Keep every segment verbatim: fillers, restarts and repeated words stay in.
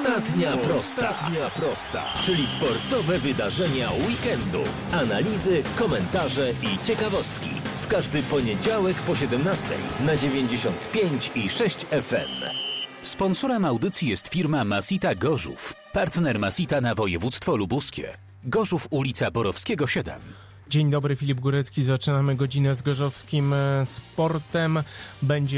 Ostatnia prosta. Ostatnia prosta, czyli sportowe wydarzenia weekendu. Analizy, komentarze i ciekawostki. W każdy poniedziałek po siedemnastej na dziewięćdziesiąt pięć i sześć F M. Sponsorem audycji jest firma Masita Gorzów. Partner Masita na województwo lubuskie. Gorzów, ulica Borowskiego siedem. Dzień dobry, Filip Górecki. Zaczynamy godzinę z gorzowskim sportem. Będzie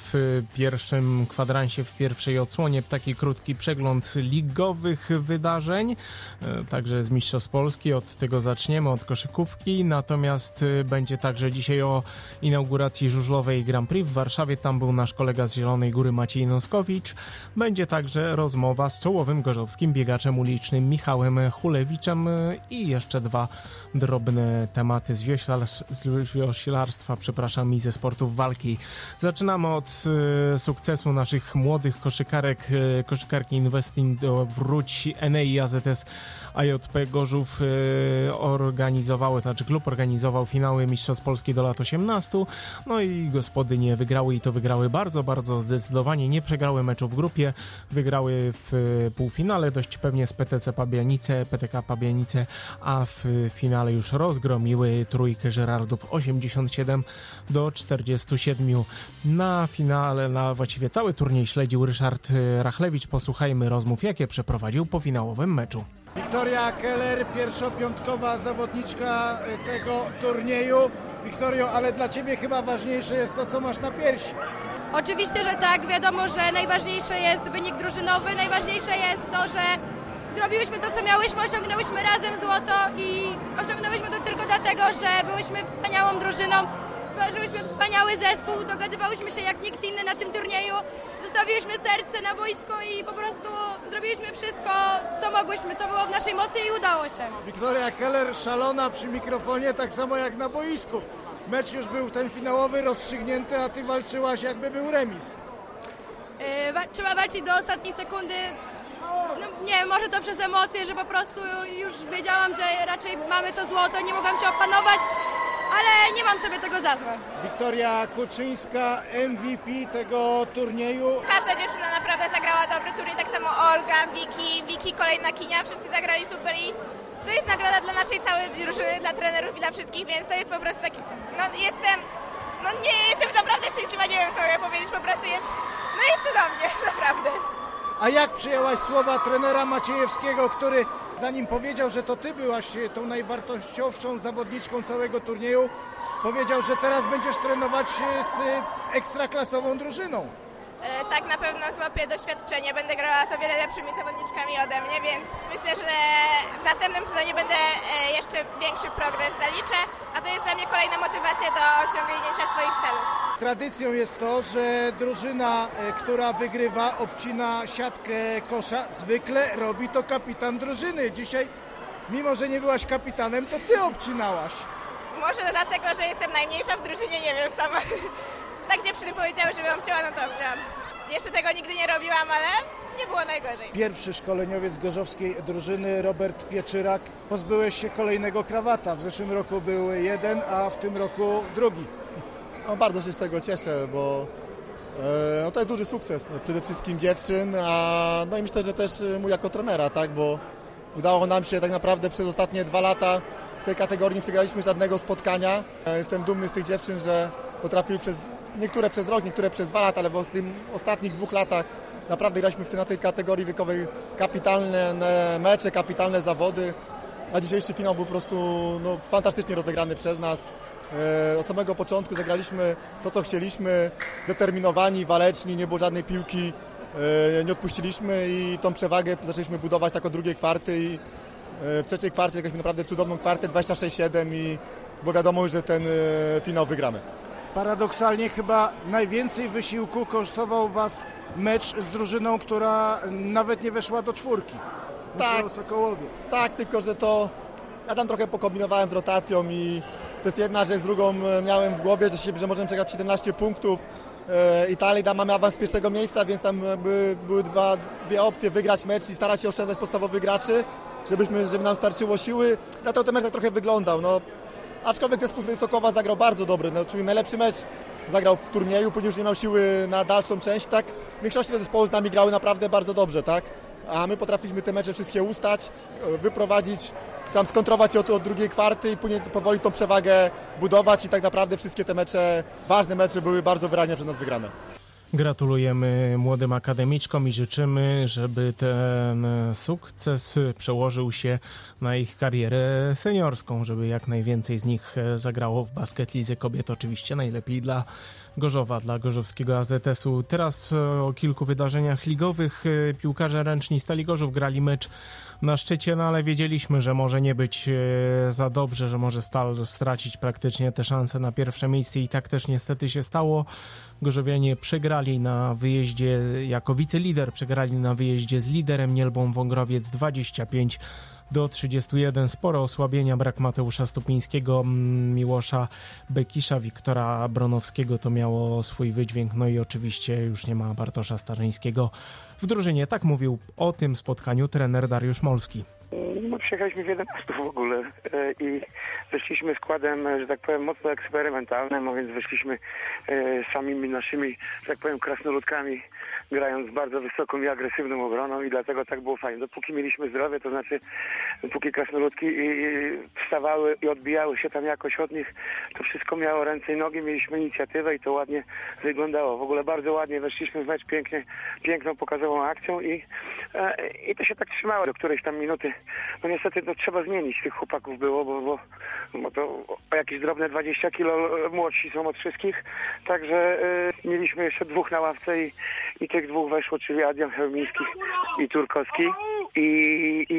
w pierwszym kwadransie, w pierwszej odsłonie taki krótki przegląd ligowych wydarzeń. Także z Mistrzostw Polski, od tego zaczniemy, od koszykówki. Natomiast będzie także dzisiaj o inauguracji żużlowej Grand Prix w Warszawie. Tam był nasz kolega z Zielonej Góry Maciej Noskowicz. Będzie także rozmowa z czołowym gorzowskim biegaczem ulicznym Michałem Hulewiczem i jeszcze dwa drobne tematy z, wioślar, z wioślarstwa, przepraszam, i ze sportów walki. Zaczynamy od y, sukcesu naszych młodych koszykarek, y, koszykarki Investing Wróć N A i A Z S A J P Gorzów y, organizowały, to znaczy klub organizował finały Mistrzostw Polski do lat osiemnastu, no i gospodynie wygrały i to wygrały bardzo, bardzo zdecydowanie, nie przegrały meczu w grupie, wygrały w y, półfinale dość pewnie z P T C Pabianice, P T K Pabianice, a w y, finale już rozgromiły trójkę Żerardów osiemdziesiąt siedem do czterdziestu siedmiu. Na finale, na właściwie cały turniej śledził Ryszard Rachlewicz. Posłuchajmy rozmów, jakie przeprowadził po finałowym meczu. Wiktoria Keller, pierwszopiątkowa zawodniczka tego turnieju. Wiktorio, ale dla Ciebie chyba ważniejsze jest to, co masz na piersi. Oczywiście, że tak. Wiadomo, że najważniejsze jest wynik drużynowy. Najważniejsze jest to, że zrobiłyśmy to, co miałyśmy, osiągnęłyśmy razem złoto i osiągnęłyśmy to tylko dlatego, że byłyśmy wspaniałą drużyną, stworzyłyśmy wspaniały zespół, dogadywałyśmy się jak nikt inny na tym turnieju, zostawiłyśmy serce na boisku i po prostu zrobiliśmy wszystko, co mogłyśmy, co było w naszej mocy i udało się. Wiktoria Keller szalona przy mikrofonie, tak samo jak na boisku. Mecz już był ten finałowy, rozstrzygnięty, a Ty walczyłaś, jakby był remis. Yy, wa- trzeba walczyć do ostatniej sekundy. No, nie wiem, może to przez emocje, że po prostu już wiedziałam, że raczej mamy to złoto, nie mogłam się opanować, ale nie mam sobie tego za złe. Wiktoria Kuczyńska, M V P tego turnieju. Każda dziewczyna naprawdę zagrała dobry turniej, tak samo Olga, Wiki, Wiki, kolejna Kinia, wszyscy zagrali super i to jest nagroda dla naszej całej drużyny, dla trenerów i dla wszystkich, więc to jest po prostu taki, no jestem, no nie, jestem naprawdę szczęśliwa, nie wiem co mogę powiedzieć, po prostu jest, no jest cudownie, naprawdę. A jak przyjęłaś słowa trenera Maciejewskiego, który zanim powiedział, że to Ty byłaś tą najwartościowszą zawodniczką całego turnieju, powiedział, że teraz będziesz trenować z ekstraklasową drużyną? E, tak, na pewno złapię doświadczenie, będę grała z o wiele lepszymi zawodniczkami ode mnie, więc myślę, że w następnym sezonie będę e, jeszcze większy progres zaliczę, a to jest dla mnie kolejna motywacja do osiągnięcia swoich celów. Tradycją jest to, że drużyna, która wygrywa, obcina siatkę kosza. Zwykle robi to kapitan drużyny. Dzisiaj, mimo że nie byłaś kapitanem, to Ty obcinałaś. Może dlatego, że jestem najmniejsza w drużynie, nie wiem sama. Tak dziewczyny powiedziały, żebym obcięła, no to obcięłam. Jeszcze tego nigdy nie robiłam, ale nie było najgorzej. Pierwszy szkoleniowiec gorzowskiej drużyny, Robert Pieczyrak. Pozbyłeś się kolejnego krawata. W zeszłym roku był jeden, a w tym roku drugi. No, bardzo się z tego cieszę, bo e, no, to jest duży sukces, no, przede wszystkim dziewczyn, a no i myślę, że też mój jako trenera, tak, bo udało nam się tak naprawdę przez ostatnie dwa lata w tej kategorii nie przegraliśmy żadnego spotkania. E, jestem dumny z tych dziewczyn, że potrafiły przez, niektóre przez rok, niektóre przez dwa lata, ale w tym ostatnich dwóch latach naprawdę graliśmy w tej, na tej kategorii wiekowej kapitalne mecze, kapitalne zawody, a dzisiejszy finał był po prostu no, fantastycznie rozegrany przez nas. Od samego początku zagraliśmy to, co chcieliśmy, zdeterminowani, waleczni, nie było żadnej piłki, nie odpuściliśmy i tą przewagę zaczęliśmy budować tak od drugiej kwarty i w trzeciej kwarcie zagraliśmy naprawdę cudowną kwartę, dwadzieścia sześć siedem i było wiadomo, że ten finał wygramy. Paradoksalnie chyba najwięcej wysiłku kosztował Was mecz z drużyną, która nawet nie weszła do czwórki. Tak, o Sokołowie. Tak, tylko że to ja tam trochę pokombinowałem z rotacją i to jest jedna rzecz, z drugą miałem w głowie, że, się, że możemy przegrać siedemnaście punktów. Italii tam mamy awans z pierwszego miejsca, więc tam były, były dwa, dwie opcje, wygrać mecz i starać się oszczędzać podstawowych graczy, żebyśmy, żeby nam starczyło siły. Dlatego ten mecz tak trochę wyglądał. No, aczkolwiek zespół z Sokowa zagrał bardzo dobry, no, czyli najlepszy mecz zagrał w turnieju, później już nie miał siły na dalszą część, tak? W większości te zespoły z nami grały naprawdę bardzo dobrze, tak? a my potrafiliśmy te mecze wszystkie ustać, wyprowadzić, tam skontrować od, od drugiej kwarty i później powoli tą przewagę budować i tak naprawdę wszystkie te mecze, ważne mecze były bardzo wyraźnie przez nas wygrane. Gratulujemy młodym akademiczkom i życzymy, żeby ten sukces przełożył się na ich karierę seniorską, żeby jak najwięcej z nich zagrało w Basket Lidze Kobiet. Oczywiście najlepiej dla Gorzowa, dla gorzowskiego A Z S-u. Teraz o kilku wydarzeniach ligowych. Piłkarze ręczni Stali Gorzów grali mecz na szczycie, no ale wiedzieliśmy, że może nie być za dobrze, że może Stal stracić praktycznie te szanse na pierwsze miejsce i tak też niestety się stało. Gorzowianie przegrali na wyjeździe, jako wicelider przegrali na wyjeździe z liderem Nielbą Wągrowiec dwadzieścia pięć do trzydziestu jeden. Sporo osłabienia, brak Mateusza Stupińskiego, Miłosza Bekisza, Wiktora Bronowskiego to miało swój wydźwięk, no i oczywiście już nie ma Bartosza Starzyńskiego w drużynie. Tak mówił o tym spotkaniu trener Dariusz Molski. No, przyjechaliśmy w jedenastu w ogóle i wyszliśmy składem, że tak powiem, mocno eksperymentalnym, a więc wyszliśmy samymi naszymi, że tak powiem, krasnoludkami, grając bardzo wysoką i agresywną obroną i dlatego tak było fajnie. Dopóki mieliśmy zdrowie, to znaczy dopóki krasnoludki wstawały i odbijały się tam jakoś od nich, to wszystko miało ręce i nogi, mieliśmy inicjatywę i to ładnie wyglądało. W ogóle bardzo ładnie weszliśmy w mecz, pięknie, piękną, pokazową akcją i, i to się tak trzymało do którejś tam minuty. No niestety to trzeba zmienić, tych chłopaków było, bo, bo, bo to o jakieś drobne dwadzieścia kilo młodsi są od wszystkich, także y, mieliśmy jeszcze dwóch na ławce i, i tych dwóch weszło, czyli Adrian Chełmiński i Turkowski i, i,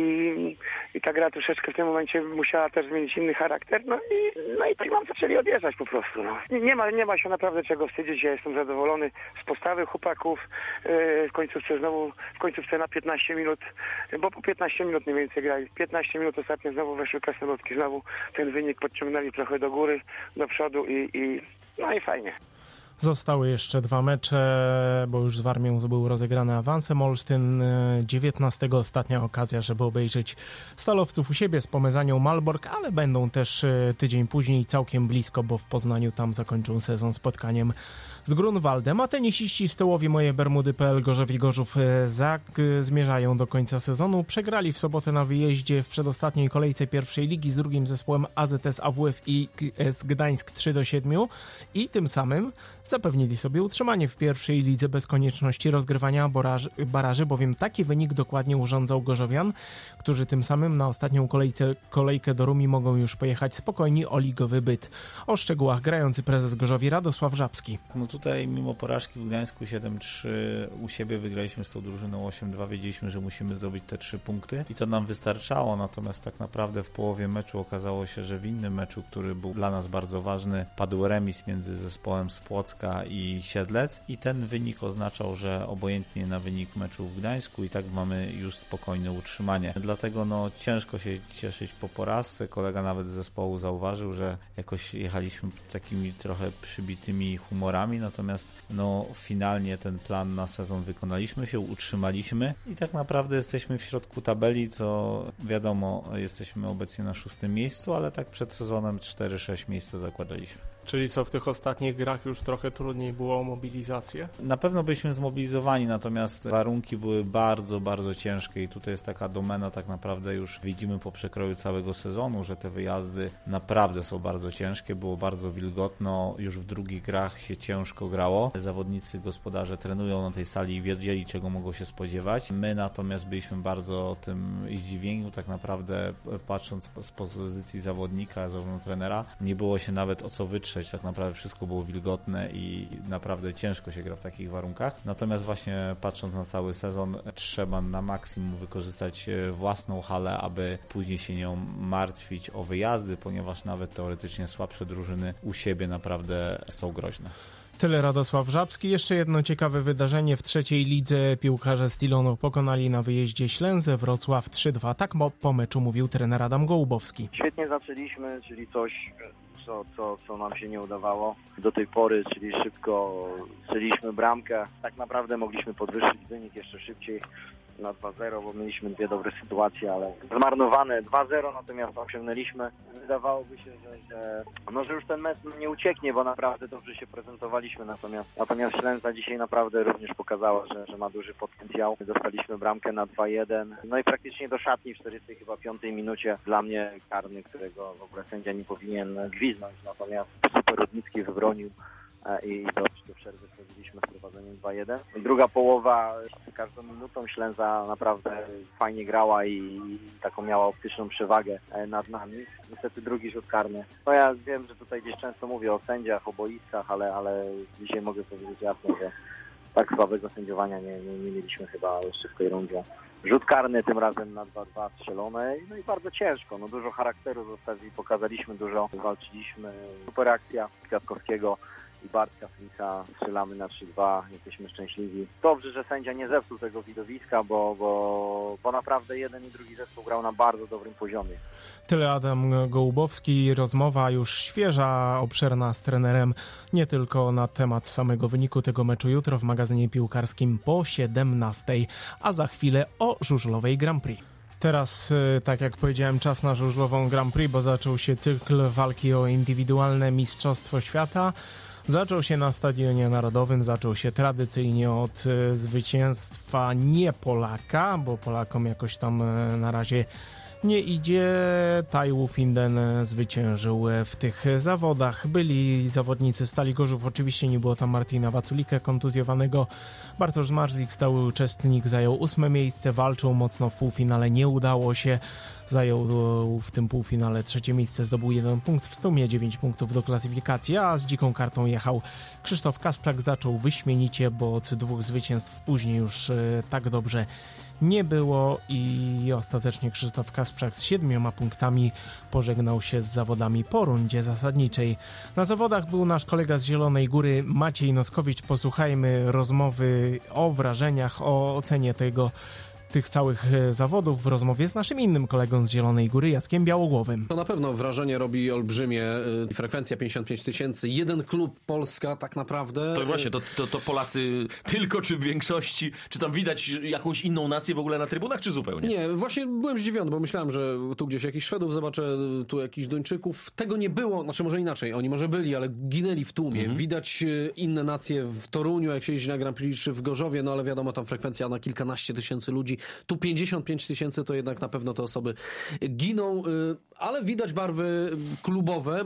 i, i ta gra troszeczkę w tym momencie musiała też zmienić inny charakter, no i, no i tak mam zaczęli odjeżdżać po prostu. No. Nie ma, nie ma się naprawdę czego wstydzić, ja jestem zadowolony z postawy chłopaków, y, w końcówce znowu, w końcówce na piętnaście minut, bo po piętnaście minut mniej więcej grali. piętnaście minut ostatnio znowu weszły krasnoludki, znowu ten wynik podciągnęli trochę do góry, do przodu i, i no i fajnie. Zostały jeszcze dwa mecze, bo już z Warmią był rozegrany awansem. Olsztyn dziewiętnastego ostatnia okazja, żeby obejrzeć stalowców u siebie z Pomezanią Malbork, ale będą też tydzień później całkiem blisko, bo w Poznaniu tam zakończą sezon spotkaniem z Grunwaldem. A tenisiści z Tyłowi Moje Bermudy kropka p l Gorzów i Gorzów Zak zmierzają do końca sezonu. Przegrali w sobotę na wyjeździe w przedostatniej kolejce pierwszej ligi z drugim zespołem A Z S A W F i K S Gdańsk trzy do siedmiu i tym samym zapewnili sobie utrzymanie w pierwszej lidze bez konieczności rozgrywania baraży, baraży, bowiem taki wynik dokładnie urządzał Gorzowian, którzy tym samym na ostatnią kolejce, kolejkę do Rumi mogą już pojechać spokojni o ligowy byt. O szczegółach grający prezes Gorzowi Radosław Żabski. No tutaj mimo porażki w Gdańsku siedem trzy u siebie wygraliśmy z tą drużyną osiem dwa. Wiedzieliśmy, że musimy zdobyć te trzy punkty i to nam wystarczało, natomiast tak naprawdę w połowie meczu okazało się, że w innym meczu, który był dla nas bardzo ważny, padł remis między zespołem z Płocka i Siedlec i ten wynik oznaczał, że obojętnie na wynik meczu w Gdańsku i tak mamy już spokojne utrzymanie. Dlatego no ciężko się cieszyć po porażce. Kolega nawet z zespołu zauważył, że jakoś jechaliśmy takimi trochę przybitymi humorami, natomiast no finalnie ten plan na sezon wykonaliśmy się, utrzymaliśmy i tak naprawdę jesteśmy w środku tabeli, co wiadomo, jesteśmy obecnie na szóstym miejscu, ale tak przed sezonem cztery sześć miejsca zakładaliśmy. Czyli co, w tych ostatnich grach już trochę trudniej było o mobilizację? Na pewno byliśmy zmobilizowani, natomiast warunki były bardzo, bardzo ciężkie i tutaj jest taka domena, tak naprawdę już widzimy po przekroju całego sezonu, że te wyjazdy naprawdę są bardzo ciężkie, było bardzo wilgotno, już w drugich grach się ciężko grało. Zawodnicy, gospodarze trenują na tej sali i wiedzieli, czego mogą się spodziewać. My natomiast byliśmy bardzo tym zdziwieni, tak naprawdę patrząc z pozycji zawodnika, zarówno trenera, nie było się nawet o co wytrzeć. Tak naprawdę wszystko było wilgotne i naprawdę ciężko się gra w takich warunkach. Natomiast właśnie patrząc na cały sezon, trzeba na maksimum wykorzystać własną halę, aby później się nią martwić o wyjazdy, ponieważ nawet teoretycznie słabsze drużyny u siebie naprawdę są groźne. Tyle Radosław Żabski. Jeszcze jedno ciekawe wydarzenie. W trzeciej lidze piłkarze z Tilonu pokonali na wyjeździe Ślęzę Wrocław trzy dwa. Tak po meczu mówił trener Adam Gołubowski. Świetnie zaczęliśmy, czyli coś, co, co, co nam się nie udawało do tej pory, czyli szybko strzeliśmy bramkę. Tak naprawdę mogliśmy podwyższyć wynik jeszcze szybciej. na dwa zero, bo mieliśmy dwie dobre sytuacje, ale zmarnowane dwa zero, natomiast osiągnęliśmy. Wydawałoby się, że, że, no, że już ten mecz nie ucieknie, bo naprawdę dobrze się prezentowaliśmy, natomiast, natomiast Ślęza dzisiaj naprawdę również pokazała, że, że ma duży potencjał. Dostaliśmy bramkę na dwa jeden, no i praktycznie do szatni w czterdziestej chyba piątej minucie dla mnie karny, którego w ogóle sędzia nie powinien gwizdnąć, natomiast super Rudnicki wybronił i do, do przerwy wchodziliśmy z prowadzeniem dwa jeden. Druga połowa z każdą minutą Ślęza naprawdę fajnie grała i, i taką miała optyczną przewagę nad nami. Niestety drugi rzut karny. No ja wiem, że tutaj gdzieś często mówię o sędziach, o boiskach, ale, ale dzisiaj mogę powiedzieć jasno, że tak słabego sędziowania nie, nie, nie mieliśmy chyba jeszcze w tej rundzie. Rzut karny tym razem na dwa dwa strzelone, no i bardzo ciężko, no dużo charakteru zostawili, pokazaliśmy dużo, walczyliśmy, super akcja Kwiatkowskiego i Bartka Flisa, strzelamy na trzy dwa, jesteśmy szczęśliwi. Dobrze, że sędzia nie zepsuł tego widowiska, bo, bo, bo naprawdę jeden i drugi zespół grał na bardzo dobrym poziomie. Tyle Adam Gołubowski, rozmowa już świeża, obszerna z trenerem, nie tylko na temat samego wyniku tego meczu jutro w magazynie piłkarskim po siedemnastej, a za chwilę o żużlowej Grand Prix. Teraz, tak jak powiedziałem, czas na żużlową Grand Prix, bo zaczął się cykl walki o indywidualne Mistrzostwo Świata. Zaczął się na Stadionie Narodowym, zaczął się tradycyjnie od zwycięstwa nie Polaka, bo Polakom jakoś tam na razie nie idzie. Taiwu Finden zwyciężył w tych zawodach. Byli zawodnicy Stali Gorzów, oczywiście nie było tam Martina Waculika kontuzjowanego. Bartosz Marzlik, stały uczestnik, zajął ósme miejsce, walczył mocno w półfinale, nie udało się. Zajął w tym półfinale trzecie miejsce, zdobył jeden punkt, w sumie dziewięć punktów do klasyfikacji, a z dziką kartą jechał Krzysztof Kasprzak. Zaczął wyśmienicie, bo od dwóch zwycięstw później już tak dobrze nie było i ostatecznie Krzysztof Kasprzak z siedmioma punktami pożegnał się z zawodami po rundzie zasadniczej. Na zawodach był nasz kolega z Zielonej Góry Maciej Noskowicz. Posłuchajmy rozmowy o wrażeniach, o ocenie tego tych całych zawodów w rozmowie z naszym innym kolegą z Zielonej Góry, Jackiem Białogłowym. To na pewno wrażenie robi olbrzymie. Frekwencja pięćdziesiąt pięć tysięcy. Jeden klub, Polska tak naprawdę. To właśnie, to, to, to Polacy tylko czy w większości? Czy tam widać jakąś inną nację w ogóle na trybunach, czy zupełnie? Nie, właśnie byłem zdziwiony, bo myślałem, że tu gdzieś jakichś Szwedów zobaczę, tu jakichś Duńczyków. Tego nie było, znaczy może inaczej, oni może byli, ale ginęli w tłumie. Mhm. Widać inne nacje w Toruniu, jak się jeździ na Grand Prix, czy w Gorzowie, no ale wiadomo, tam frekwencja na kilkanaście tysięcy ludzi. Tu pięćdziesiąt pięć tysięcy to jednak na pewno te osoby giną, ale widać barwy klubowe,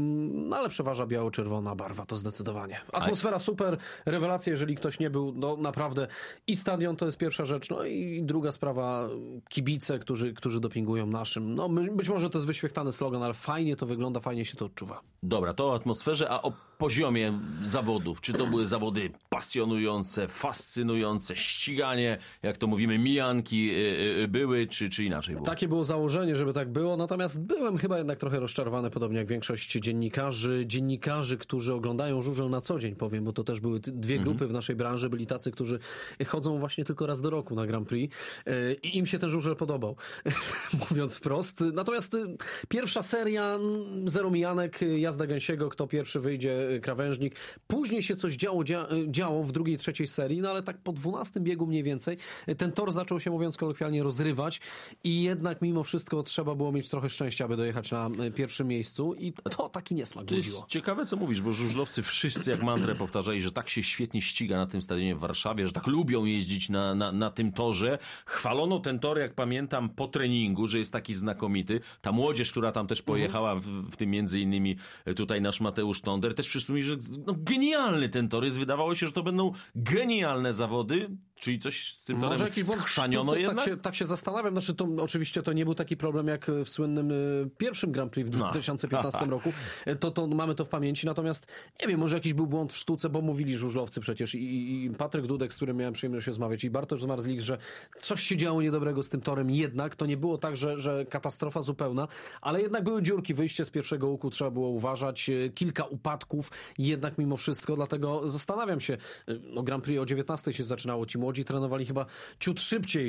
no ale przeważa biało-czerwona barwa, to zdecydowanie. Atmosfera super, rewelacja, jeżeli ktoś nie był, no naprawdę i stadion to jest pierwsza rzecz, no i druga sprawa, kibice, którzy, którzy dopingują naszym. No być może to jest wyświechtany slogan, ale fajnie to wygląda, fajnie się to odczuwa. Dobra, to o atmosferze, a o poziomie zawodów. Czy to były zawody pasjonujące, fascynujące, ściganie, jak to mówimy, mijanki były, czy, czy inaczej było? Takie było założenie, żeby tak było, natomiast byłem chyba jednak trochę rozczarowany, podobnie jak większość dziennikarzy, dziennikarzy, którzy oglądają żużel na co dzień, powiem, bo to też były dwie grupy mhm. w naszej branży, byli tacy, którzy chodzą właśnie tylko raz do roku na Grand Prix i im się ten żużel podobał, mówiąc wprost. Natomiast pierwsza seria, zero mijanek, jazda gęsiego, kto pierwszy wyjdzie, krawężnik. Później się coś działo, dzia, działo w drugiej, trzeciej serii, no ale tak po dwunastym biegu mniej więcej ten tor zaczął się, mówiąc kolokwialnie, rozrywać i jednak mimo wszystko trzeba było mieć trochę szczęścia, aby dojechać na pierwszym miejscu i to taki niesmak budziło. Ciekawe, co mówisz, bo żużlowcy wszyscy jak mantrę powtarzali, że tak się świetnie ściga na tym stadionie w Warszawie, że tak lubią jeździć na, na, na tym torze. Chwalono ten tor, jak pamiętam, po treningu, że jest taki znakomity. Ta młodzież, która tam też pojechała, w, w tym między innymi tutaj nasz Mateusz Tonder, też wszyscy mówili, że no, genialny ten tor jest. Wydawało się, że to będą genialne zawody, czyli coś z tym torem schrzaniono jednak? Tak się, tak się zastanawiam. Znaczy, to, oczywiście to nie był taki problem jak w słynnym y, pierwszym Grand Prix w dwa tysiące piętnastym roku. To, to mamy to w pamięci. Natomiast nie wiem, może jakiś był błąd w sztuce, bo mówili żużlowcy przecież i, i Patryk Dudek, z którym miałem przyjemność rozmawiać, i Bartosz Marzlik, że coś się działo niedobrego z tym torem. Jednak to nie było tak, że, że katastrofa zupełna, ale jednak były dziurki. Wyjście z pierwszego łuku trzeba było uważać. Kilka upadków jednak mimo wszystko. Dlatego zastanawiam się, no Grand Prix o dziewiętnastej się zaczynało. Ci młodzi trenowali chyba ciut szybciej.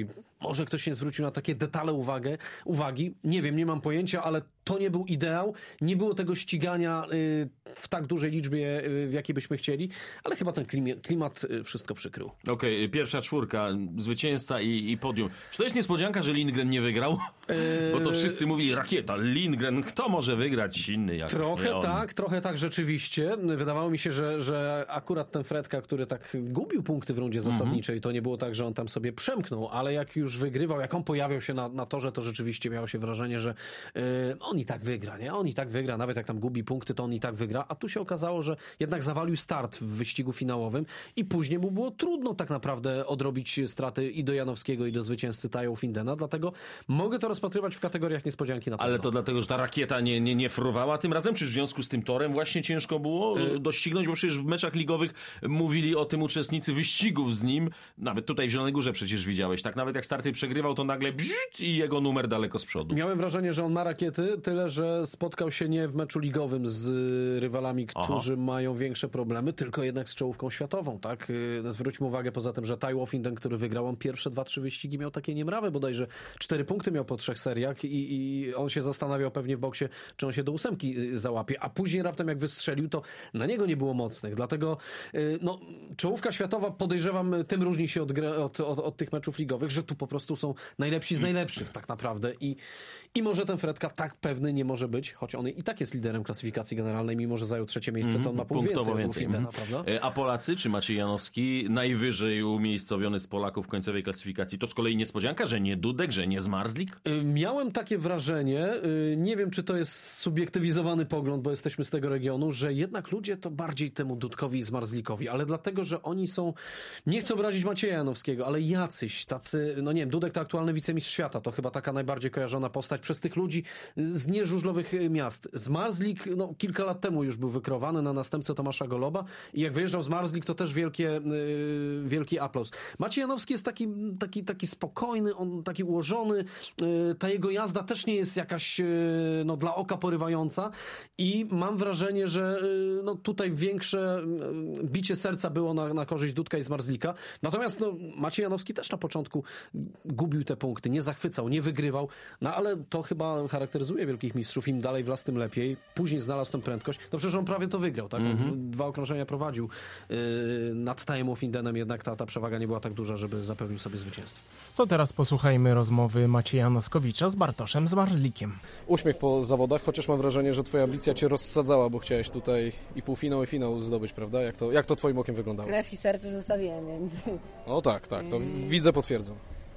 Może ktoś nie zwrócił na takie detale uwagę, uwagi. Nie wiem, nie mam pojęcia, ale to nie był ideał. Nie było tego ścigania y, w tak dużej liczbie, y, w jakiej byśmy chcieli, ale chyba ten klimat, klimat y, wszystko przykrył. Okej, okay, pierwsza czwórka, zwycięzca i, i podium. Czy to jest niespodzianka, że Lindgren nie wygrał? Eee... Bo to wszyscy mówili, rakieta, Lindgren, kto może wygrać inny jak Trochę tak, trochę tak rzeczywiście. Wydawało mi się, że, że akurat ten Fredka, który tak gubił punkty w rundzie zasadniczej, to nie było tak, że on tam sobie przemknął, ale jak już wygrywał, jak on pojawiał się na, na torze, to rzeczywiście miało się wrażenie, że yy, on i tak wygra, nie? On i tak wygra, nawet jak tam gubi punkty, to on i tak wygra, a tu się okazało, że jednak zawalił start w wyścigu finałowym i później mu było trudno tak naprawdę odrobić straty i do Janowskiego, i do zwycięzcy Tajo Findena, dlatego mogę to rozpatrywać w kategoriach niespodzianki na pewno. Ale to dlatego, że ta rakieta nie, nie, nie fruwała tym razem, czy w związku z tym torem właśnie ciężko było y- doścignąć, bo przecież w meczach ligowych mówili o tym uczestnicy wyścigów z nim, nawet tutaj w Zielonej Górze przecież widziałeś, tak? Nawet jak starty przegrywał, to nagle bzzt i jego numer daleko z przodu. Miałem wrażenie, że on ma rakiety, tyle, że spotkał się nie w meczu ligowym z rywalami, którzy Aha. mają większe problemy, tylko jednak z czołówką światową, tak? Zwróćmy uwagę poza tym, że Tajo Finden, który wygrał, on pierwsze dwa, trzy wyścigi miał takie niemrawe, bodajże cztery punkty miał po trzech seriach i, i on się zastanawiał pewnie w boksie, czy on się do ósemki załapie, a później raptem jak wystrzelił, to na niego nie było mocnych, dlatego no, czołówka światowa, podejrzewam, tym różni się od, od, od, od tych meczów ligowych, że tu po prostu są najlepsi z najlepszych tak naprawdę i, i może ten Fredka tak pewny nie może być, choć on i tak jest liderem klasyfikacji generalnej, mimo że zajął trzecie miejsce, to on ma punkt więcej. więcej. Findena, mm-hmm. A Polacy, czy Maciej Janowski, najwyżej umiejscowiony z Polaków w końcowej klasyfikacji, to z kolei niespodzianka, że nie Dudek, że nie Zmarzlik? Miałem takie wrażenie, nie wiem, czy to jest subiektywizowany pogląd, bo jesteśmy z tego regionu, że jednak ludzie to bardziej temu Dudkowi i Zmarzlikowi, ale dlatego, że oni są, nie chcę obrazić Macieja Janowskiego, ale jacyś tacy, no nie wiem, Dudek to aktualny wicemistrz świata, to chyba taka najbardziej kojarzona postać przez tych ludzi z nieżużlowych miast. Zmarzlik, no kilka lat temu już był wykrowany na następcę Tomasza Goloba i jak wyjeżdżał Zmarzlik, to też wielkie, yy, wielki aplauz. Maciej Janowski jest taki, taki, taki spokojny, on taki ułożony, yy, ta jego jazda też nie jest jakaś yy, no, dla oka porywająca i mam wrażenie, że yy, no, tutaj większe yy, bicie serca było na, na korzyść Dudka i Zmarzlika. Natomiast no, Maciej Janowski też na początku gubił te punkty, nie zachwycał, nie wygrywał, no ale to chyba charakteryzuje wielkich mistrzów, im dalej w las, tym lepiej. Później znalazł tę prędkość. No przecież on prawie to wygrał, tak? Mm-hmm. On dwa okrążenia prowadził yy, nad Tajem Findenem, jednak ta, ta przewaga nie była tak duża, żeby zapewnił sobie zwycięstwo. To teraz posłuchajmy rozmowy Macieja Noskowicza z Bartoszem Zmarzlikiem. Uśmiech po zawodach, chociaż mam wrażenie, że twoja ambicja cię rozsadzała, bo chciałeś tutaj i półfinał, i finał zdobyć, prawda? Jak to, jak to twoim okiem wyglądało? Krew i serce zostawiłem, więc... O tak, tak, to widzę, potwierdzam.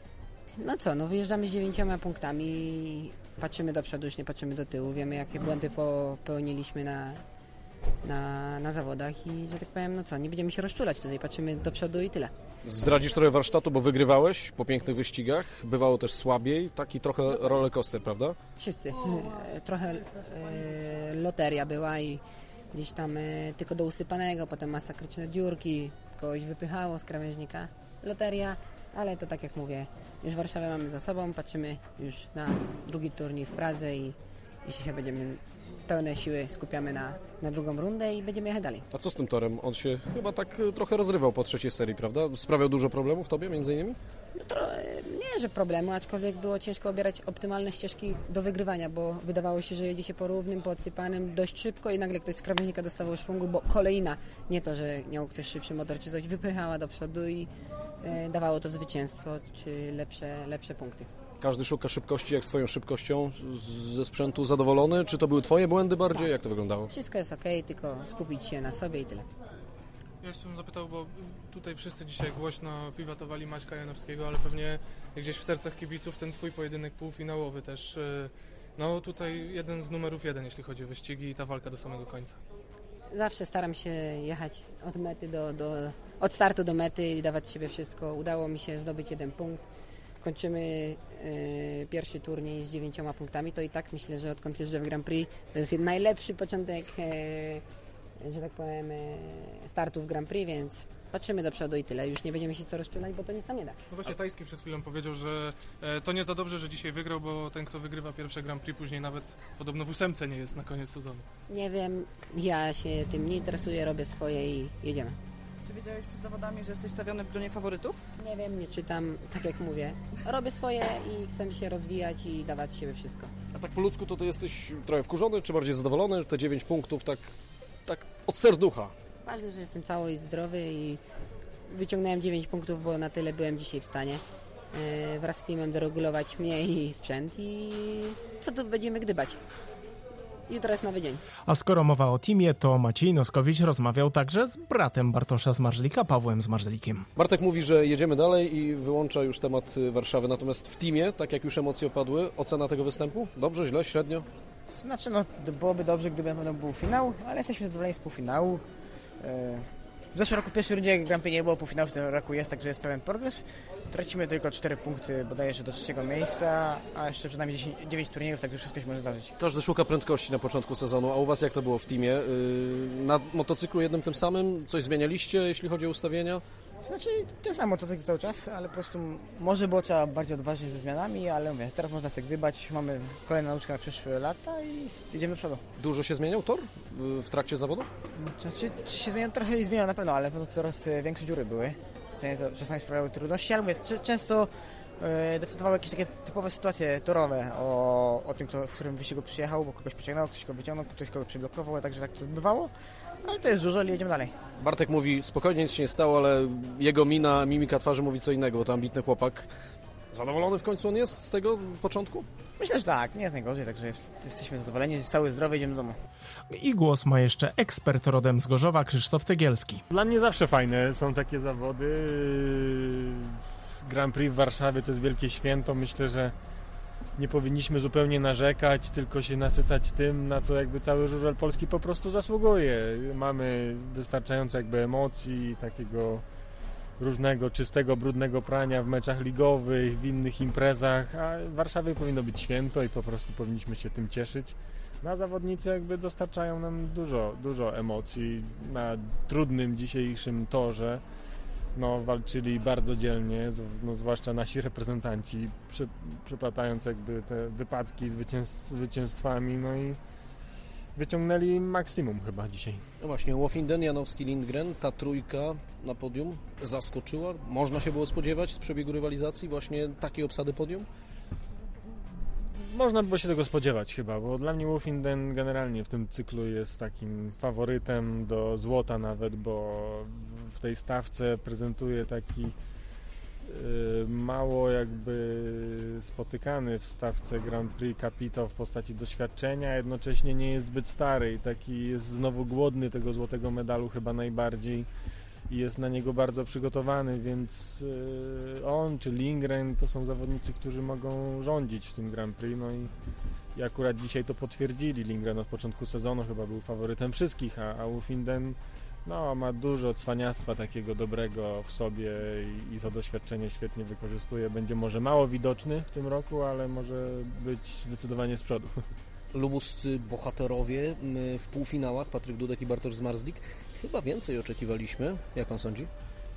No co, no wyjeżdżamy z dziewięcioma punktami, patrzymy do przodu, już nie patrzymy do tyłu, wiemy jakie błędy popełniliśmy na, na, na zawodach i że tak powiem, no co, nie będziemy się rozczulać tutaj, patrzymy do przodu i tyle. Zdradzisz trochę warsztatu, bo wygrywałeś po pięknych wyścigach, bywało też słabiej, taki trochę rollercoaster, prawda? Wszyscy, trochę e, loteria była i gdzieś tam e, tylko do usypanego, potem masakryczne dziurki, kogoś wypychało z krawężnika, loteria. Ale to tak jak mówię, już Warszawę mamy za sobą, patrzymy już na drugi turniej w Pradze i jeśli się będziemy pełne siły skupiamy na, na drugą rundę i będziemy jechać dalej. A co z tym torem? On się chyba tak trochę rozrywał po trzeciej serii, prawda? Sprawiał dużo problemów tobie między innymi? No to nie, że problemu, aczkolwiek było ciężko obierać optymalne ścieżki do wygrywania, bo wydawało się, że jedzie się po równym, po odsypanym dość szybko i nagle ktoś z krawężnika dostawał szwungu, bo kolejna, nie to, że miał ktoś szybszy motor czy coś, wypychała do przodu i e, dawało to zwycięstwo czy lepsze, lepsze punkty. Każdy szuka szybkości, jak swoją szybkością ze sprzętu zadowolony? Czy to były twoje błędy bardziej? Tak. Jak to wyglądało? Wszystko jest okej, okay, tylko skupić się na sobie i tyle. Ja jeszcze bym zapytał, bo tutaj wszyscy dzisiaj głośno wiwatowali Maćka Janowskiego, ale pewnie gdzieś w sercach kibiców ten twój pojedynek półfinałowy też, no tutaj jeden z numerów jeden, jeśli chodzi o wyścigi i ta walka do samego końca. Zawsze staram się jechać od mety do, do od startu do mety i dawać siebie wszystko. Udało mi się zdobyć jeden punkt. Kończymy y, pierwszy turniej z dziewięcioma punktami, to i tak myślę, że odkąd jeżdżę w Grand Prix, to jest najlepszy początek, y, że tak powiem, y, startu w Grand Prix, więc patrzymy do przodu i tyle. Już nie będziemy się co rozczulać, bo to nic nam nie da. No właśnie Tajski przed chwilą powiedział, że e, to nie za dobrze, że dzisiaj wygrał, bo ten, kto wygrywa pierwsze Grand Prix, później nawet podobno w ósemce nie jest na koniec sezonu. Nie wiem, ja się tym nie interesuję, robię swoje i jedziemy. Czy wiedziałeś przed zawodami, że jesteś stawiony w gronie faworytów? Nie wiem, nie czytam, tak jak mówię. Robię swoje i chcę się rozwijać i dawać z siebie wszystko. A tak po ludzku to ty jesteś trochę wkurzony, czy bardziej zadowolony? Te dziewięć punktów tak, tak od serducha. Ważne, że jestem cały i zdrowy i wyciągnąłem dziewięć punktów, bo na tyle byłem dzisiaj w stanie. Yy, wraz z teamem doregulować mnie i sprzęt i co tu będziemy gdybać. Jutro jest nowy dzień. A skoro mowa o teamie, to Maciej Noskowicz rozmawiał także z bratem Bartosza Zmarzlika, Pawłem Zmarzlikiem. Bartek mówi, że jedziemy dalej i wyłącza już temat Warszawy. Natomiast w teamie, tak jak już emocje opadły, ocena tego występu? Dobrze, źle, średnio? Znaczy, no byłoby dobrze, gdyby na pewno był finał, ale jesteśmy zadowoleni z półfinału. W zeszłym roku w pierwszej rundzie Grand Prix nie było półfinału, w tym roku jest, także jest pewien progres. Tracimy tylko cztery punkty bodajże do trzeciego miejsca, a jeszcze przed nami dziewięć turniejów, także wszystko się może zdarzyć. Każdy szuka prędkości na początku sezonu, a u Was jak to było w teamie? Na motocyklu jednym tym samym coś zmienialiście, jeśli chodzi o ustawienia? Znaczy, ten sam motocykl cały czas, ale po prostu może było trzeba bardziej odważnie ze zmianami, ale mówię, teraz można sobie gdybać, mamy kolejne nauczkę na przyszłe lata i idziemy do przodu. Dużo się zmieniał tor w trakcie zawodów? Znaczy, czy się zmieniał? Trochę zmieniał na pewno, ale pewno coraz większe dziury były. Czasami sprawiały trudności, ale mówię, często yy, decydowały jakieś takie typowe sytuacje torowe o, o tym, kto, w którym wyścigu przyjechał, bo kogoś pociągnął, ktoś go wyciągnął, ktoś kogo przyblokował, także tak to bywało. Ale to jest dużo, ale jedziemy dalej. Bartek mówi, spokojnie, nic się nie stało, ale jego mina, mimika twarzy mówi co innego, bo to ambitny chłopak. Zadowolony w końcu on jest z tego początku? Myślę, że tak, nie jest najgorzej, także jest, jesteśmy zadowoleni, jest cały zdrowy, idziemy do domu. I głos ma jeszcze ekspert rodem z Gorzowa, Krzysztof Cegielski. Dla mnie zawsze fajne są takie zawody. Grand Prix w Warszawie to jest wielkie święto. Myślę, że nie powinniśmy zupełnie narzekać, tylko się nasycać tym, na co jakby cały żużel polski po prostu zasługuje. Mamy wystarczająco jakby emocji, takiego różnego czystego, brudnego prania w meczach ligowych, w innych imprezach, a w Warszawie powinno być święto i po prostu powinniśmy się tym cieszyć. No a zawodnicy jakby dostarczają nam dużo, dużo emocji na trudnym dzisiejszym torze. No, walczyli bardzo dzielnie, no, zwłaszcza nasi reprezentanci, przy, przyplatając jakby te wypadki zwycięz, zwycięstwami, no i wyciągnęli maksimum chyba dzisiaj. No właśnie, Łofinden, Janowski, Lindgren, ta trójka na podium zaskoczyła? Można się było spodziewać z przebiegu rywalizacji właśnie takiej obsady podium? Można by było się tego spodziewać chyba, bo dla mnie Łofinden generalnie w tym cyklu jest takim faworytem do złota nawet, bo w tej stawce prezentuje taki yy, mało jakby spotykany w stawce Grand Prix kapitał w postaci doświadczenia, jednocześnie nie jest zbyt stary i taki jest znowu głodny tego złotego medalu chyba najbardziej i jest na niego bardzo przygotowany, więc yy, on czy Lindgren to są zawodnicy, którzy mogą rządzić w tym Grand Prix, no i, i akurat dzisiaj to potwierdzili. Lindgren od początku sezonu chyba był faworytem wszystkich, a, a Łofinden no, ma dużo cwaniactwa takiego dobrego w sobie i, i to doświadczenie świetnie wykorzystuje. Będzie może mało widoczny w tym roku, ale może być zdecydowanie z przodu. Lubuscy bohaterowie w półfinałach, Patryk Dudek i Bartosz Zmarzlik. Chyba więcej oczekiwaliśmy. Jak pan sądzi?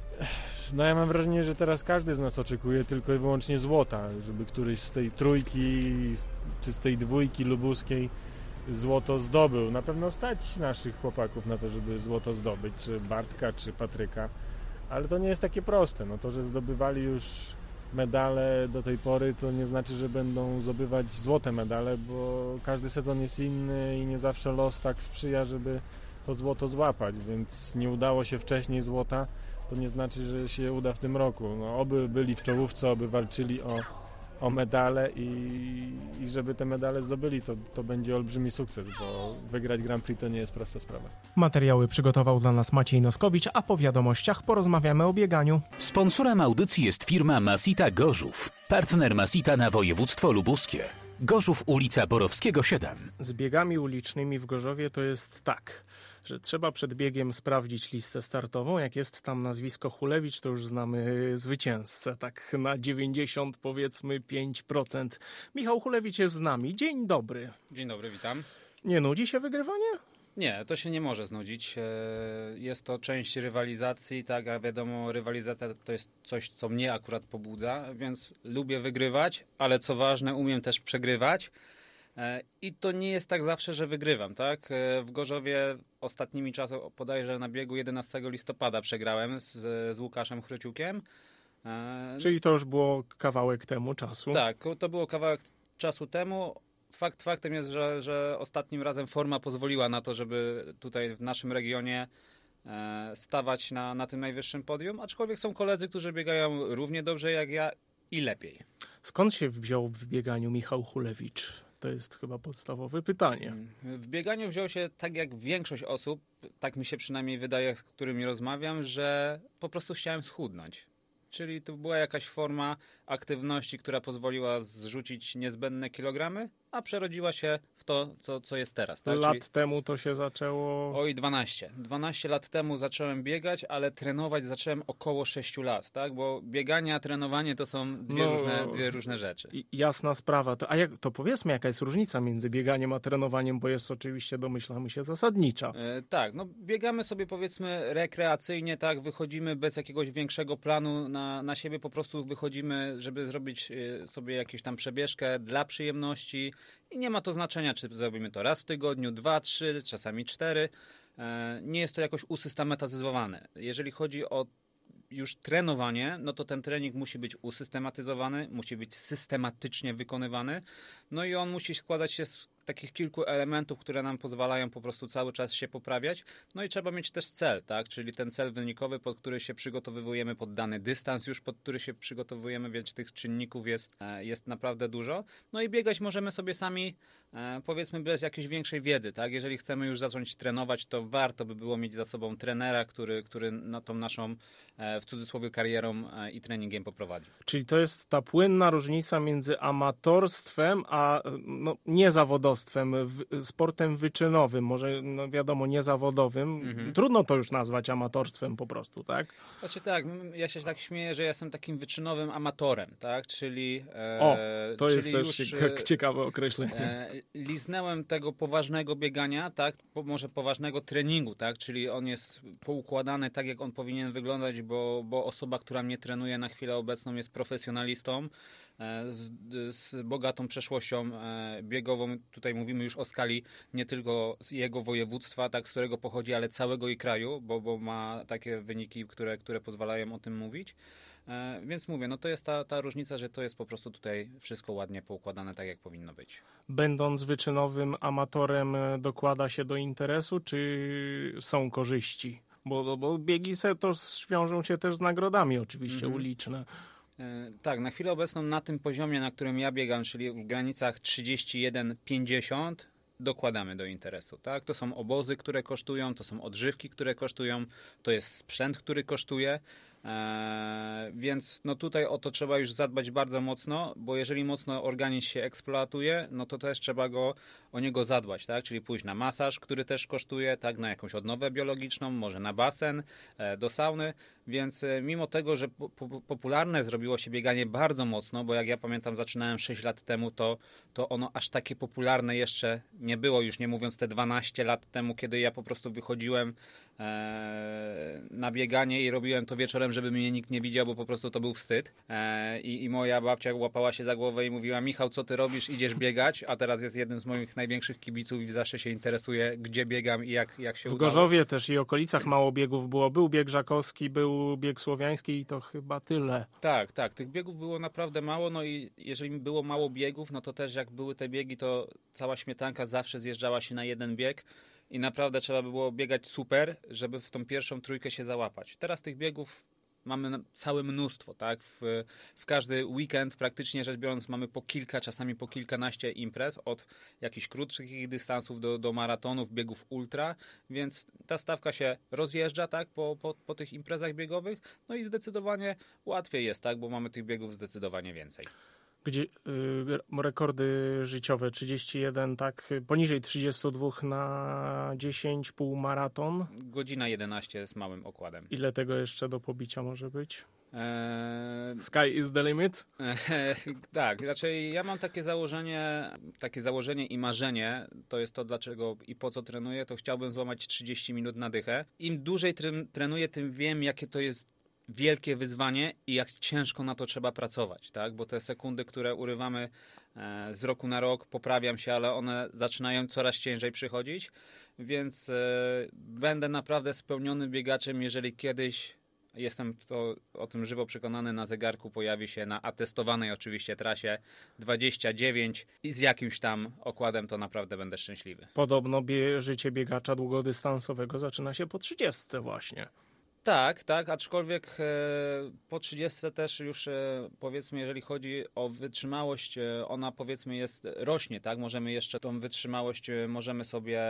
No ja mam wrażenie, że teraz każdy z nas oczekuje tylko i wyłącznie złota, żeby któryś z tej trójki czy z tej dwójki lubuskiej złoto zdobył. Na pewno stać naszych chłopaków na to, żeby złoto zdobyć, czy Bartka, czy Patryka, ale to nie jest takie proste. No to, że zdobywali już medale do tej pory, to nie znaczy, że będą zdobywać złote medale, bo każdy sezon jest inny i nie zawsze los tak sprzyja, żeby to złoto złapać, więc nie udało się wcześniej złota, to nie znaczy, że się uda w tym roku. No, oby byli w czołówce, oby walczyli o, o medale i, i żeby te medale zdobyli, to, to będzie olbrzymi sukces, bo wygrać Grand Prix to nie jest prosta sprawa. Materiały przygotował dla nas Maciej Noskowicz, a po wiadomościach porozmawiamy o bieganiu. Sponsorem audycji jest firma Masita Gorzów, partner Masita na województwo lubuskie. Gorzów, ulica Borowskiego siedem. Z biegami ulicznymi w Gorzowie to jest tak, że trzeba przed biegiem sprawdzić listę startową. Jak jest tam nazwisko Hulewicz, to już znamy zwycięzcę. Tak na dziewięćdziesiąt powiedzmy pięć procent. Michał Hulewicz jest z nami. Dzień dobry. Dzień dobry, witam. Nie nudzi się wygrywanie? Nie, to się nie może znudzić. Jest to część rywalizacji, tak, a wiadomo, rywalizacja to jest coś, co mnie akurat pobudza, więc lubię wygrywać, ale co ważne, umiem też przegrywać. I to nie jest tak zawsze, że wygrywam, tak? W Gorzowie ostatnimi czasy, podajże na biegu jedenastego listopada przegrałem z, z Łukaszem Chryciukiem. Czyli to już było kawałek temu czasu. Tak, to było kawałek czasu temu. Fakt faktem jest, że, że ostatnim razem forma pozwoliła na to, żeby tutaj w naszym regionie stawać na, na tym najwyższym podium, aczkolwiek są koledzy, którzy biegają równie dobrze jak ja i lepiej. Skąd się wziął w bieganiu Michał Hulewicz? To jest chyba podstawowe pytanie. W bieganiu wziął się, tak jak większość osób, tak mi się przynajmniej wydaje, z którymi rozmawiam, że po prostu chciałem schudnąć. Czyli to była jakaś forma aktywności, która pozwoliła zrzucić niezbędne kilogramy, a przerodziła się w to, co, co jest teraz. Tak? Lat Czyli... temu to się zaczęło... Oj, dwanaście. dwanaście lat temu zacząłem biegać, ale trenować zacząłem około sześciu lat, tak? Bo bieganie a trenowanie to są dwie, no, różne, dwie różne rzeczy. Jasna sprawa. To, a jak, to powiedzmy, jaka jest różnica między bieganiem a trenowaniem, bo jest oczywiście, domyślamy się, zasadnicza. E, tak, no biegamy sobie powiedzmy rekreacyjnie, tak? Wychodzimy bez jakiegoś większego planu na, na siebie, po prostu wychodzimy, żeby zrobić sobie jakąś tam przebieżkę dla przyjemności i nie ma to znaczenia, czy zrobimy to raz w tygodniu, dwa, trzy, czasami cztery. Nie jest to jakoś usystematyzowane. Jeżeli chodzi o już trenowanie, no to ten trening musi być usystematyzowany, musi być systematycznie wykonywany, no i on musi składać się z takich kilku elementów, które nam pozwalają po prostu cały czas się poprawiać. No i trzeba mieć też cel, tak? Czyli ten cel wynikowy, pod który się przygotowujemy, pod dany dystans już, pod który się przygotowujemy, więc tych czynników jest, jest naprawdę dużo. No i biegać możemy sobie sami, powiedzmy, bez jakiejś większej wiedzy, tak? Jeżeli chcemy już zacząć trenować, to warto by było mieć za sobą trenera, który, który na tą naszą, w cudzysłowie, karierą i treningiem poprowadzi. Czyli to jest ta płynna różnica między amatorstwem a no, niezawodowstwem, sportem wyczynowym, może no wiadomo, niezawodowym. Mhm. Trudno to już nazwać amatorstwem po prostu, tak? Znaczy tak, ja się tak śmieję, że ja jestem takim wyczynowym amatorem, tak? Czyli... E, o, to czyli jest też już, cieka- ciekawe określenie. E, liznęłem tego poważnego biegania, tak? Po, może poważnego treningu, tak? Czyli on jest poukładany tak, jak on powinien wyglądać, bo, bo osoba, która mnie trenuje na chwilę obecną jest profesjonalistą, Z, z bogatą przeszłością biegową. Tutaj mówimy już o skali nie tylko jego województwa, tak, z którego pochodzi, ale całego i kraju, bo, bo ma takie wyniki, które, które pozwalają o tym mówić. Więc mówię, no to jest ta, ta różnica, że to jest po prostu tutaj wszystko ładnie poukładane tak, jak powinno być. Będąc wyczynowym amatorem, dokłada się do interesu, czy są korzyści? Bo, bo biegi se to wiążą się też z nagrodami oczywiście mhm. uliczne. Tak, na chwilę obecną na tym poziomie, na którym ja biegam, czyli w granicach trzydzieści jeden pięćdziesiąt, dokładamy do interesu. Tak? To są obozy, które kosztują, to są odżywki, które kosztują, to jest sprzęt, który kosztuje. Eee, więc no tutaj o to trzeba już zadbać bardzo mocno, bo jeżeli mocno organizm się eksploatuje, no to też trzeba go o niego zadbać, tak? Czyli pójść na masaż, który też kosztuje, tak? Na jakąś odnowę biologiczną, może na basen, e, do sauny, więc e, mimo tego, że po, po, popularne zrobiło się bieganie bardzo mocno, bo jak ja pamiętam zaczynałem sześć lat temu, to, to ono aż takie popularne jeszcze nie było, już nie mówiąc te dwanaście lat temu, kiedy ja po prostu wychodziłem e, na bieganie i robiłem to wieczorem, żeby mnie nikt nie widział, bo po prostu to był wstyd. E, i, I moja babcia łapała się za głowę i mówiła: Michał, co ty robisz? Idziesz biegać? A teraz jest jednym z moich największych kibiców i zawsze się interesuje, gdzie biegam i jak, jak się w udało. W Gorzowie też i okolicach mało biegów było. Był bieg żakowski, był bieg słowiański i to chyba tyle. Tak, tak. Tych biegów było naprawdę mało, no i jeżeli było mało biegów, no to też jak były te biegi, to cała śmietanka zawsze zjeżdżała się na jeden bieg. I naprawdę trzeba by było biegać super, żeby w tą pierwszą trójkę się załapać. Teraz tych biegów mamy całe mnóstwo, tak? W, w każdy weekend praktycznie rzecz biorąc mamy po kilka, czasami po kilkanaście imprez, od jakichś krótszych dystansów do, do maratonów, biegów ultra, więc ta stawka się rozjeżdża, tak? Po, po, po tych imprezach biegowych, no i zdecydowanie łatwiej jest, tak? Bo mamy tych biegów zdecydowanie więcej. Gdzie y, rekordy życiowe trzydzieści jeden, tak, poniżej trzydzieści dwa na dziesięć, półmaraton. Godzina jedenaście z małym okładem. Ile tego jeszcze do pobicia może być? Eee... Sky is the limit? Eee, tak, raczej ja mam takie założenie, takie założenie i marzenie, to jest to dlaczego i po co trenuję, to chciałbym złamać trzydzieści minut na dychę. Im dłużej tre- trenuję, tym wiem, jakie to jest wielkie wyzwanie i jak ciężko na to trzeba pracować, tak? Bo te sekundy, które urywamy e, z roku na rok, poprawiam się, ale one zaczynają coraz ciężej przychodzić, więc e, będę naprawdę spełnionym biegaczem, jeżeli kiedyś, jestem to, o tym żywo przekonany, na zegarku pojawi się na atestowanej oczywiście trasie dwadzieścia dziewięć i z jakimś tam okładem, to naprawdę będę szczęśliwy. Podobno bie- życie biegacza długodystansowego zaczyna się po trzydziestce właśnie. Tak, tak, aczkolwiek e, po trzydziestce też już e, powiedzmy, jeżeli chodzi o wytrzymałość, e, ona powiedzmy jest, rośnie, tak, możemy jeszcze tą wytrzymałość e, możemy sobie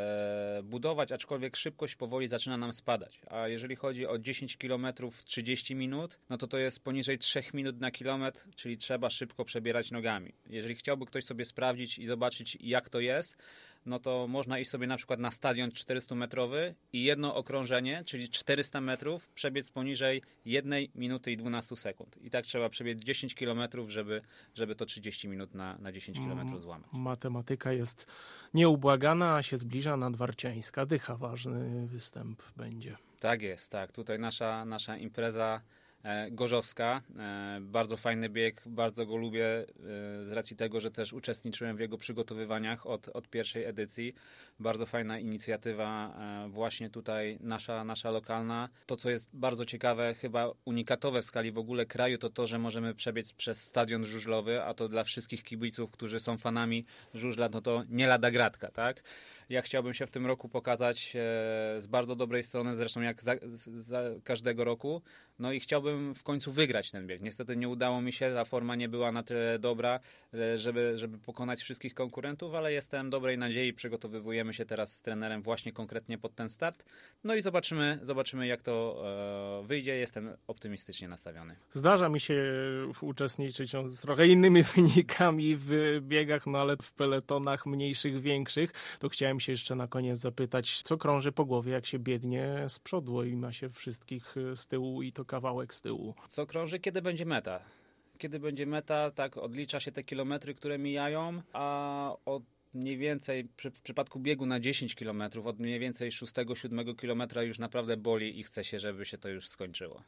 e, budować, aczkolwiek szybkość powoli zaczyna nam spadać, a jeżeli chodzi o dziesięć kilometrów trzydzieści minut, no to to jest poniżej trzy minut na kilometr, czyli trzeba szybko przebierać nogami. Jeżeli chciałby ktoś sobie sprawdzić i zobaczyć, jak to jest, no to można iść sobie na przykład na stadion czterystumetrowy i jedno okrążenie, czyli czterysta metrów, przebiec poniżej jednej minuty i dwunastu sekund. I tak trzeba przebiec dziesięć kilometrów, żeby, żeby to trzydzieści minut na, na dziesięć kilometrów złamać. Matematyka jest nieubłagana, a się zbliża Nadwarciańska Dycha. Ważny występ będzie. Tak jest, tak. Tutaj nasza, nasza impreza e, gorzowska. E, bardzo fajny bieg, bardzo go lubię e, z racji tego, że też uczestniczyłem w jego przygotowywaniach od, od pierwszej edycji. Bardzo fajna inicjatywa e, właśnie tutaj nasza, nasza lokalna. To, co jest bardzo ciekawe, chyba unikatowe w skali w ogóle kraju, to to, że możemy przebiec przez stadion żużlowy, a to dla wszystkich kibiców, którzy są fanami żużla, no to nie lada gratka, tak? Ja chciałbym się w tym roku pokazać e, z bardzo dobrej strony, zresztą jak za, za każdego roku. No i chciałbym w końcu wygrać ten bieg. Niestety nie udało mi się, ta forma nie była na tyle dobra, e, żeby, żeby pokonać wszystkich konkurentów, ale jestem dobrej nadziei, przygotowujemy się teraz z trenerem właśnie konkretnie pod ten start. No i zobaczymy, zobaczymy jak to e, wyjdzie. Jestem optymistycznie nastawiony. Zdarza mi się uczestniczyć z trochę innymi wynikami w biegach, no ale w peletonach mniejszych, większych. To chciałem się jeszcze na koniec zapytać, co krąży po głowie, jak się biegnie z przodu i ma się wszystkich z tyłu i to kawałek z tyłu. Co krąży? Kiedy będzie meta? Kiedy będzie meta, tak odlicza się te kilometry, które mijają, a od mniej więcej w przypadku biegu na dziesięć kilometrów, od mniej więcej szóstego siódmego kilometra już naprawdę boli i chce się, żeby się to już skończyło.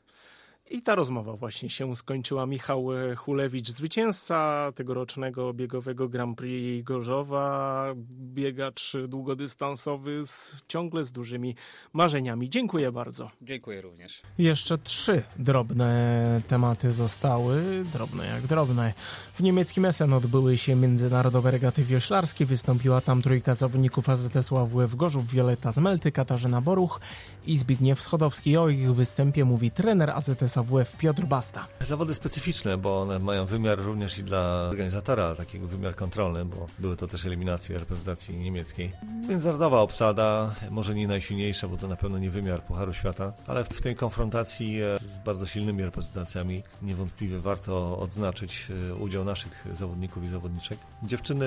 I ta rozmowa właśnie się skończyła. Michał Hulewicz, zwycięzca tegorocznego biegowego Grand Prix Gorzowa, biegacz długodystansowy z, ciągle z dużymi marzeniami. Dziękuję bardzo. Dziękuję również. Jeszcze trzy drobne tematy zostały, drobne jak drobne. W niemieckim Essen odbyły się międzynarodowe regaty wioślarskie. Wystąpiła tam trójka zawodników A Z T Sławów Gorzów, Wioletta Zmelty, Katarzyna Boruch i Zbigniew Schodowski. O ich występie mówi trener A Z T S W F Piotr Basta. Zawody specyficzne, bo one mają wymiar również i dla organizatora, takiego wymiar kontrolny, bo były to też eliminacje reprezentacji niemieckiej. Międzynarodowa obsada, może nie najsilniejsza, bo to na pewno nie wymiar Pucharu Świata, ale w tej konfrontacji z bardzo silnymi reprezentacjami niewątpliwie warto odznaczyć udział naszych zawodników i zawodniczek. Dziewczyny,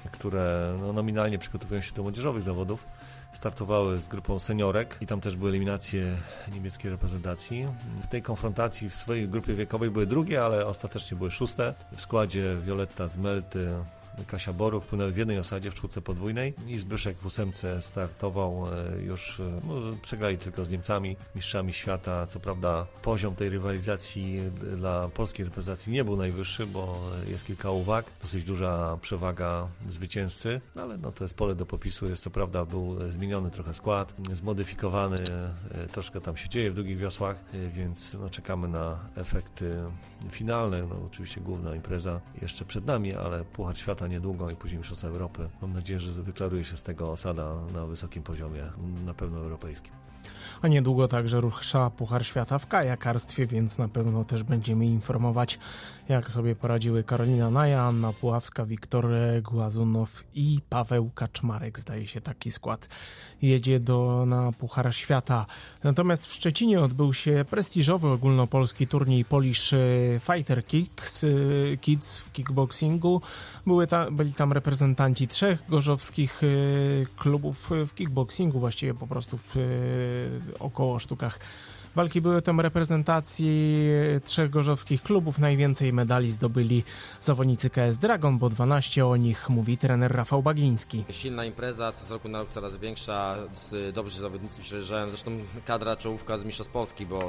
które no, nominalnie przygotowują się do młodzieżowych zawodów, startowały z grupą seniorek i tam też były eliminacje niemieckiej reprezentacji. W tej konfrontacji w swojej grupie wiekowej były drugie, ale ostatecznie były szóste. W składzie Wioletta Zmelty, Kasia Boruch płynęły w jednej osadzie w czwórce podwójnej i Zbyszek w ósemce startował już, no, przegrali tylko z Niemcami, mistrzami świata. Co prawda poziom tej rywalizacji dla polskiej reprezentacji nie był najwyższy, bo jest kilka uwag, dosyć duża przewaga zwycięzcy, no, ale no, to jest pole do popisu. Jest co prawda był zmieniony trochę skład, zmodyfikowany, troszkę tam się dzieje w długich wiosłach, więc no, czekamy na efekty finalne. No, oczywiście główna impreza jeszcze przed nami, ale Puchar Świata niedługo i później Mistrzostwa Europy. Mam nadzieję, że wyklaruje się z tego osada na wysokim poziomie, na pewno europejskim. A niedługo także rusza Puchar Świata w kajakarstwie, więc na pewno też będziemy informować, jak sobie poradziły Karolina Naja, Anna Puławska, Wiktor Głazunow i Paweł Kaczmarek. Zdaje się, taki skład jedzie do, na Puchar Świata. Natomiast w Szczecinie odbył się prestiżowy ogólnopolski turniej Polish Fighter Kicks, Kids w kickboxingu. Były ta, byli tam reprezentanci trzech gorzowskich klubów w kickboxingu, właściwie po prostu w około sztukach Walki były tam reprezentacji trzech gorzowskich klubów. Najwięcej medali zdobyli zawodnicy K S Dragon, bo dwanaście, o nich mówi trener Rafał Bagiński. Silna impreza, co z roku na rok coraz większa, dobrzy zawodnicy przyjeżdżają, zresztą kadra czołówka z Mistrzostw Polski, bo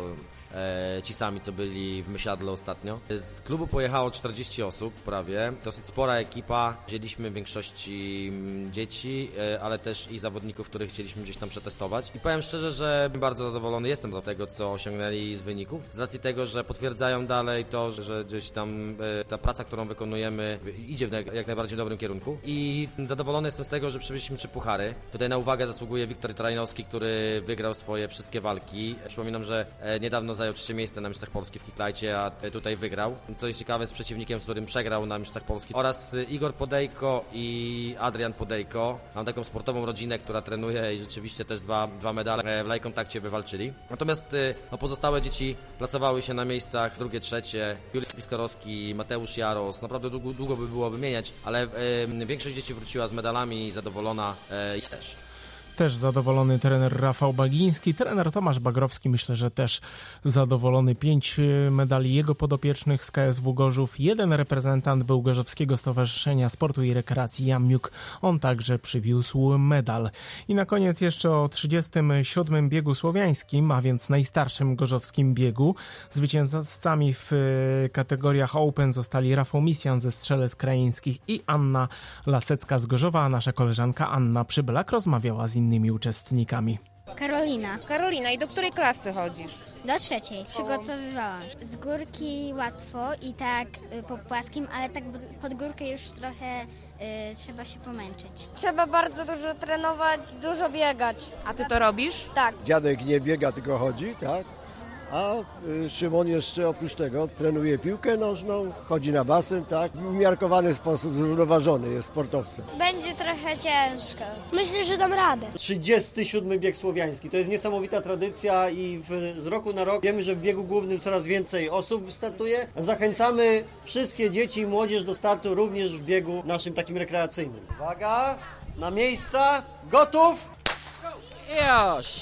e, ci sami, co byli w Mysiadle ostatnio. Z klubu pojechało czterdzieści osób prawie, dosyć spora ekipa, wzięliśmy w większości dzieci, e, ale też i zawodników, których chcieliśmy gdzieś tam przetestować i powiem szczerze, że bardzo zadowolony jestem do tego, co osiągnęli z wyników, z racji tego, że potwierdzają dalej to, że gdzieś tam e, ta praca, którą wykonujemy, idzie w jak najbardziej dobrym kierunku i zadowolony jestem z tego, że przywieźliśmy trzy puchary. Tutaj na uwagę zasługuje Wiktor Trajnowski, który wygrał swoje wszystkie walki. Przypominam, że niedawno zajął trzecie miejsce na Mistrzostwach Polski w kicklightie, a tutaj wygrał. Co jest ciekawe, z przeciwnikiem, z którym przegrał na Mistrzostwach Polski, oraz Igor Podejko i Adrian Podejko. Mam taką sportową rodzinę, która trenuje i rzeczywiście też dwa, dwa medale w live kontakcie wywalczyli. Natomiast no, pozostałe dzieci plasowały się na miejscach drugie, trzecie. Juliusz Piskorowski, Mateusz Jaros. Naprawdę długo, długo by było wymieniać, ale e, większość dzieci wróciła z medalami, zadowolona e, też. Też zadowolony trener Rafał Bagiński, trener Tomasz Bagrowski, myślę, że też zadowolony. Pięć medali jego podopiecznych z K S W Gorzów. Jeden reprezentant był Gorzowskiego Stowarzyszenia Sportu i Rekreacji Jan Miuk. On także przywiózł medal. I na koniec jeszcze o trzydziestym siódmym biegu słowiańskim, a więc najstarszym gorzowskim biegu. Zwycięzcami w kategoriach Open zostali Rafał Misjan ze Strzelec Krajeńskich i Anna Lasecka z Gorzowa, a nasza koleżanka Anna Przybylak rozmawiała z innymi uczestnikami. Karolina. Karolina, i do której klasy chodzisz? Do trzeciej. Przygotowywałam. Z górki łatwo i tak y, po płaskim, ale tak pod górkę już trochę y, trzeba się pomęczyć. Trzeba bardzo dużo trenować, dużo biegać. A ty to robisz? Tak. Dziadek nie biega, tylko chodzi, tak? A y, Szymon jeszcze oprócz tego trenuje piłkę nożną, chodzi na basen, tak? W umiarkowany sposób, zrównoważony jest sportowcem. Będzie trochę ciężko. Myślę, że dam radę. trzydziesty siódmy bieg słowiański. To jest niesamowita tradycja i w, z roku na rok wiemy, że w biegu głównym coraz więcej osób startuje. Zachęcamy wszystkie dzieci i młodzież do startu również w biegu naszym takim rekreacyjnym. Uwaga, na miejsca, gotów? Już!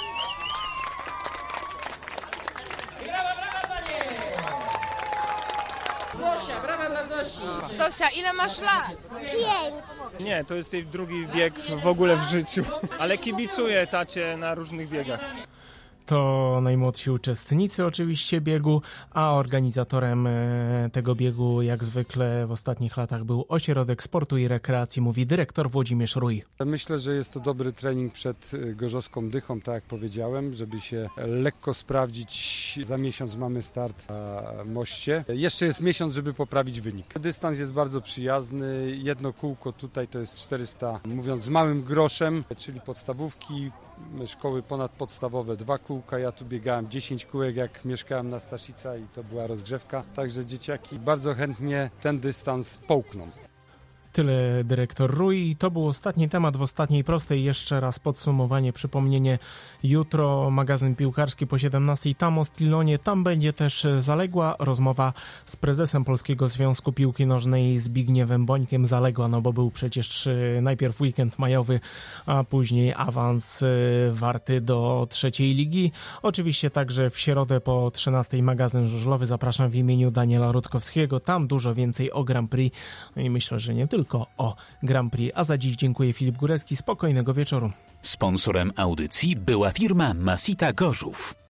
Zosia, brawa dla Zosi. Zosia, ile masz lat? Pięć. Nie, to jest jej drugi bieg w ogóle w życiu, ale kibicuję tacie na różnych biegach. To najmłodsi uczestnicy oczywiście biegu, a organizatorem tego biegu jak zwykle w ostatnich latach był Ośrodek Sportu i Rekreacji, mówi dyrektor Włodzimierz Rój. Myślę, że jest to dobry trening przed gorzowską dychą, tak jak powiedziałem, żeby się lekko sprawdzić. Za miesiąc mamy start na moście. Jeszcze jest miesiąc, żeby poprawić wynik. Dystans jest bardzo przyjazny. Jedno kółko tutaj to jest czterysta, mówiąc z małym groszem, czyli podstawówki, szkoły ponadpodstawowe, dwa kółka. Ja tu biegałem dziesięć kółek, jak mieszkałem na Staszica i to była rozgrzewka. Także dzieciaki bardzo chętnie ten dystans połkną. Tyle dyrektor Rój. To był ostatni temat w ostatniej prostej. Jeszcze raz podsumowanie, przypomnienie. Jutro magazyn piłkarski po siedemnastej tam o Stilonie. Tam będzie też zaległa rozmowa z prezesem Polskiego Związku Piłki Nożnej Zbigniewem Bońkiem. Zaległa, no bo był przecież najpierw weekend majowy, a później awans warty do trzeciej ligi. Oczywiście także w środę po trzynastej magazyn żużlowy. Zapraszam w imieniu Daniela Rutkowskiego. Tam dużo więcej o Grand Prix. No i myślę, że nie tylko tylko o Grand Prix. A za dziś dziękuję, Filip Górecki. Spokojnego wieczoru. Sponsorem audycji była firma Masita Gorzów.